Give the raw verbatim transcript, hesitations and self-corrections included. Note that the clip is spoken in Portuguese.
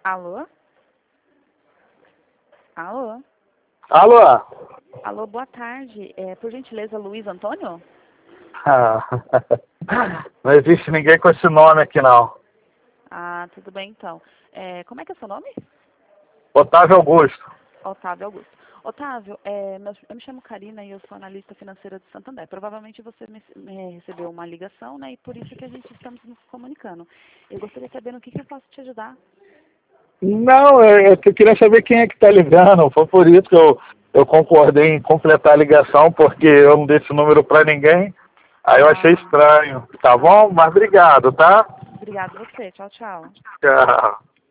Alô? Alô? Alô? Alô, boa tarde. É, por gentileza, Luiz Antônio? Ah, não existe ninguém com esse nome aqui, não. Ah, tudo bem então. É, como é que é o seu nome? Otávio Augusto. Otávio Augusto. Otávio, é, meu- eu me chamo Karina e eu sou analista financeira de Santander. Provavelmente você me, me recebeu uma ligação, né? E por isso que a gente estamos nos comunicando. Eu gostaria de saber no que, que eu posso te ajudar. Não, eu, eu queria saber quem é que está ligando. Foi por isso que eu, eu concordei em completar a ligação, porque eu não dei esse número para ninguém. Aí eu achei Ah, estranho. Tá ah, bom? Mas obrigado, tá? obrigado você. Tchau, tchau. Tchau.